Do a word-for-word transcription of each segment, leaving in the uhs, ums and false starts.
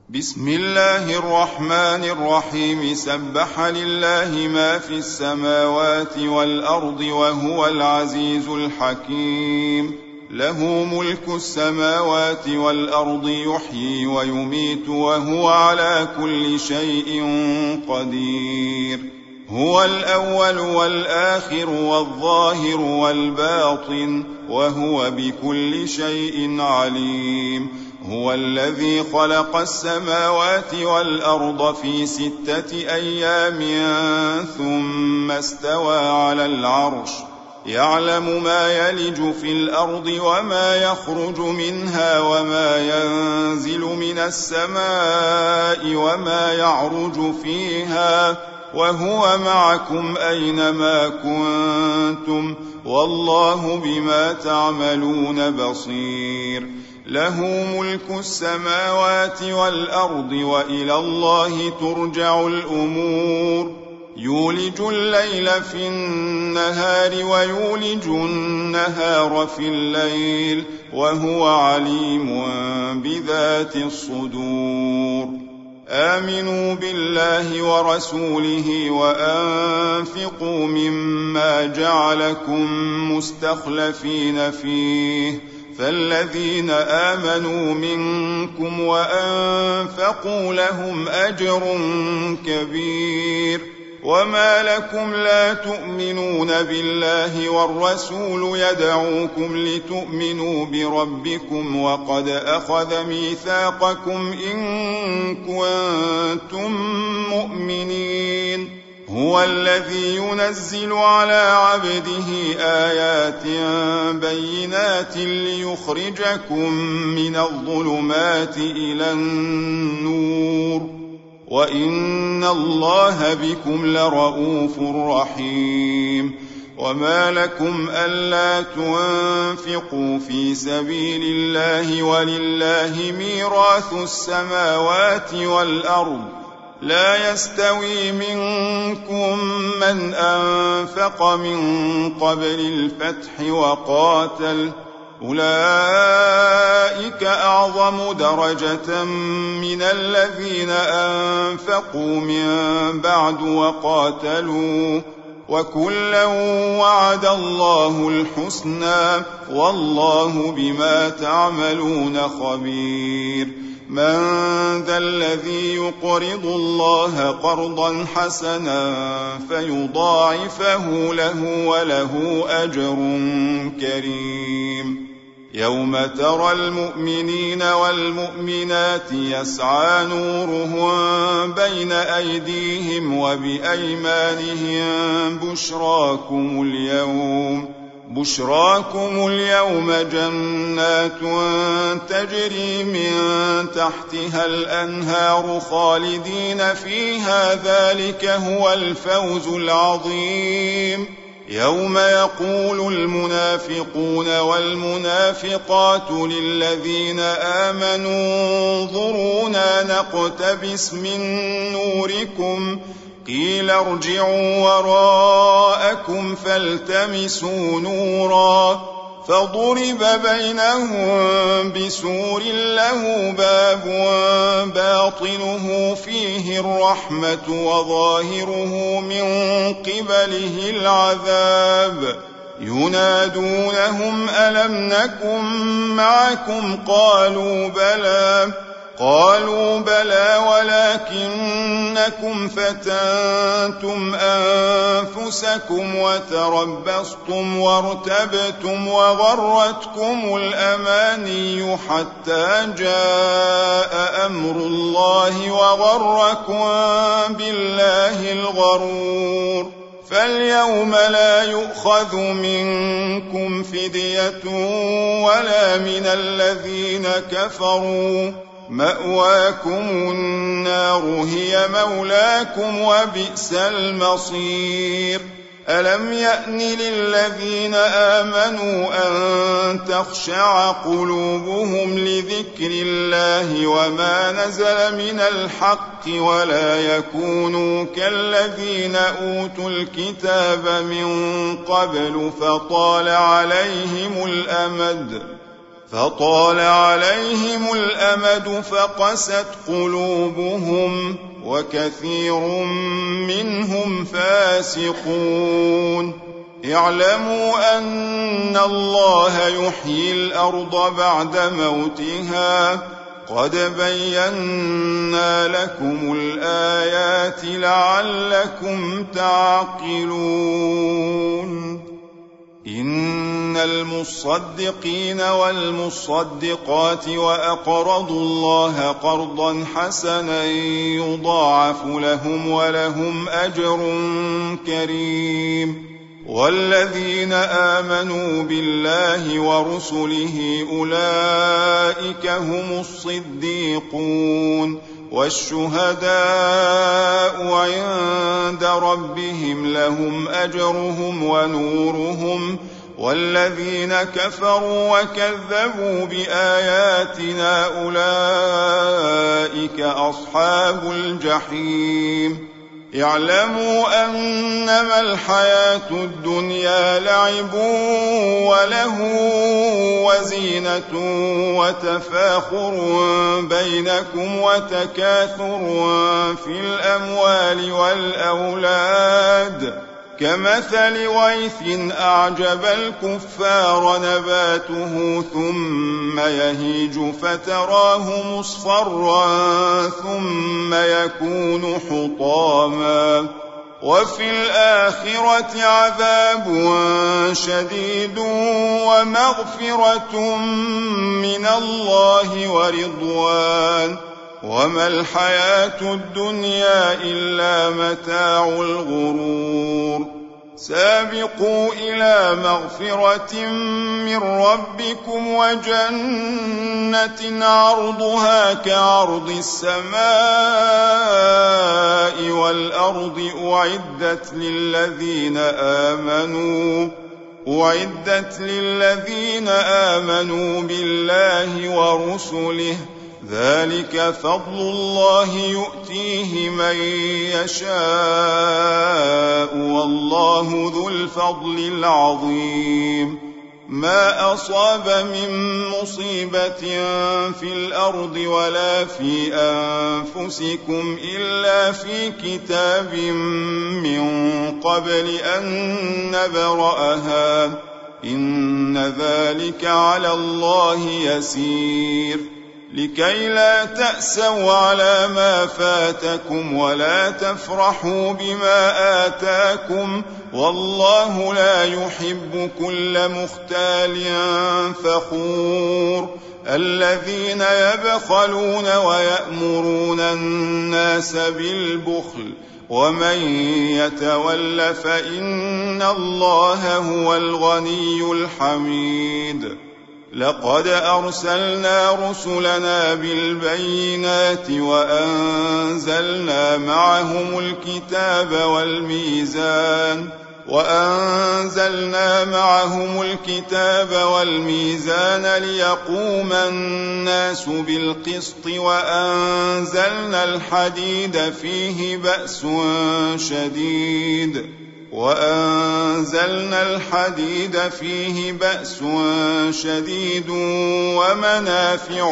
بسم الله الرحمن الرحيم سبح لله ما في السماوات والأرض وهو العزيز الحكيم له ملك السماوات والأرض يحيي ويميت وهو على كل شيء قدير هو الأول والآخر والظاهر والباطن وهو بكل شيء عليم هو الذي خلق السماوات والأرض في ستة أيام ثم استوى على العرش يعلم ما يلج في الأرض وما يخرج منها وما ينزل من السماء وما يعرج فيها وهو معكم أينما كنتم والله بما تعملون بصير له ملك السماوات والأرض وإلى الله ترجع الأمور يولج الليل في النهار ويولج النهار في الليل وهو عليم بذات الصدور آمنوا بالله ورسوله وأنفقوا مما جعلكم مستخلفين فيه فالذين آمنوا منكم وأنفقوا لهم أجر كبير وما لكم لا تؤمنون بالله والرسول يدعوكم لتؤمنوا بربكم وقد أخذ ميثاقكم إن كنتم مؤمنين هو الذي ينزل على عبده آيات بينات ليخرجكم من الظلمات إلى النور وإن الله بكم لرؤوف رحيم وما لكم ألا تنفقوا في سبيل الله ولله ميراث السماوات والأرض لا يستوي منكم من أنفق من قبل الفتح وقاتل أولئك أعظم درجة من الذين أنفقوا من بعد وقاتلوا وكلا وعد الله الحسنى والله بما تعملون خبير من ذا الذي يقرض الله قرضا حسنا فيضاعفه له وله أجر كريم يوم ترى المؤمنين والمؤمنات يسعى نورهم بين أيديهم وبأيمانهم بشراكم اليوم بشراكم اليوم جنات تجري من تحتها الأنهار خالدين فيها ذلك هو الفوز العظيم يوم يقول المنافقون والمنافقات للذين آمنوا انظرونا نقتبس من نوركم قيل ارجعوا وراءكم فالتمسوا نورا فضرب بينهم بسور له باب باطنه فيه الرحمة وظاهره من قبله العذاب ينادونهم ألم نكن معكم قالوا بلى قالوا بلى ولكنكم فتنتم أنفسكم وتربصتم وارتبتم وغرتكم الأماني حتى جاء أمر الله وغركم بالله الغرور فاليوم لا يؤخذ منكم فدية ولا من الذين كفروا مأواكم النار هي مولاكم وبئس المصير ألم يأن للذين آمنوا أن تخشع قلوبهم لذكر الله وما نزل من الحق ولا يكونوا كالذين أوتوا الكتاب من قبل فطال عليهم الأمد فطال عليهم الأمد فقست قلوبهم وكثير منهم فاسقون اعلموا أن الله يحيي الأرض بعد موتها قد بينا لكم الآيات لعلكم تعقلون إن المصدقين والمصدقات وأقرضوا الله قرضا حسنا يضاعف لهم ولهم أجر كريم والذين آمنوا بالله ورسله أولئك هم الصديقون والشهداء عند ربهم لهم أجرهم ونورهم والذين كفروا وكذبوا بآياتنا أولئك أصحاب الجحيم اعلموا أنما الحياة الدنيا لعب وله وزينة وتفاخر بينكم وتكاثر في الأموال والأولاد كمثل غيث أعجب الكفار نباته ثم يهيج فتراه مصفرا ثم يكون حطاما وفي الآخرة عذاب شديد ومغفرة من الله ورضوان وما الحياة الدنيا إلا متاع الغرور سابقوا إلى مغفرة من ربكم وجنة عرضها كعرض السماء والأرض أعدت للذين آمنوا أعدت للذين آمنوا بالله ورسله ذلك فضل الله يؤتيه من يشاء والله ذو الفضل العظيم ما أصاب من مصيبة في الأرض ولا في أنفسكم إلا في كتاب من قبل أن نبرأها إن ذلك على الله يسير لكي لا تأسوا على ما فاتكم ولا تفرحوا بما آتاكم والله لا يحب كل مختال فخور الذين يبخلون ويأمرون الناس بالبخل ومن يتول فإن الله هو الغني الحميد لقد أرسلنا رسلنا بالبينات وأنزلنا معهم الكتاب والميزان وأنزلنا معهم الكتاب والميزان ليقوم الناس بالقسط وأنزلنا الحديد فيه بأس شديد وأنزلنا الحديد فيه بأس شديد ومنافع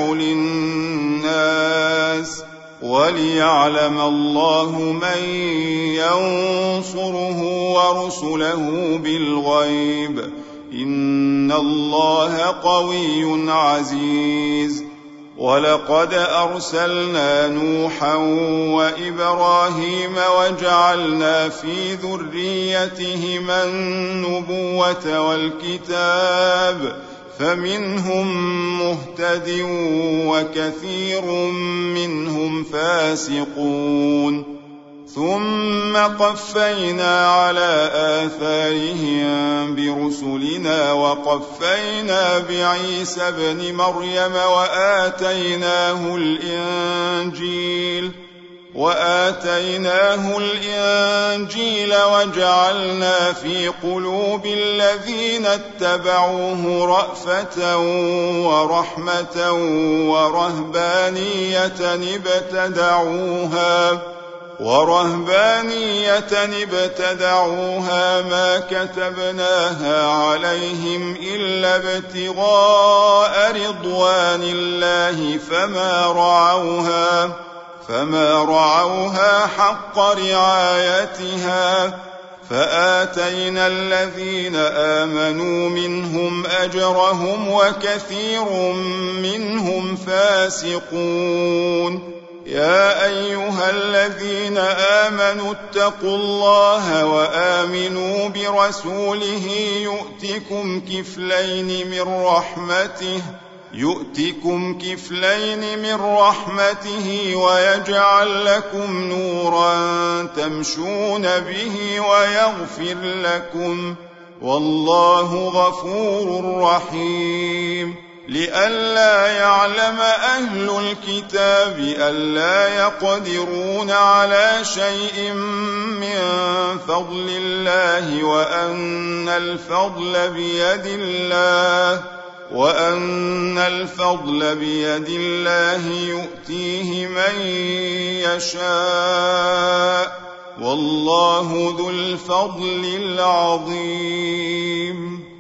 للناس وليعلم الله من ينصره ورسله بالغيب إن الله قوي عزيز ولقد أرسلنا نوحا وإبراهيم وجعلنا في ذريتهما النبوة والكتاب فمنهم مهتد وكثير منهم فاسقون ثم قفينا على آثارهم برسلنا وقفينا بعيسى ابن مريم وآتيناه الإنجيل وآتيناه الإنجيل وجعلنا في قلوب الذين اتبعوه رأفة ورحمة ورهبانية ابتدعوها ورهبانية ابتدعوها ما كتبناها عليهم إلا ابتغاء رضوان الله فما رعوها فما رعوها حق رعايتها فآتينا الذين آمنوا منهم أجرهم وكثير منهم فاسقون. يا أيها الذين آمنوا اتقوا الله وآمنوا برسوله يؤتكم كفلين من رحمته يؤتكم كفلين من رحمته ويجعل لكم نورا تمشون به ويغفر لكم والله غفور رحيم. لئلا يعلم أهل الكتاب ألا يقدرون على شيء من فضل الله وأن الفضل بيد الله وأن الفضل بيد الله يؤتيه من يشاء والله ذو الفضل العظيم.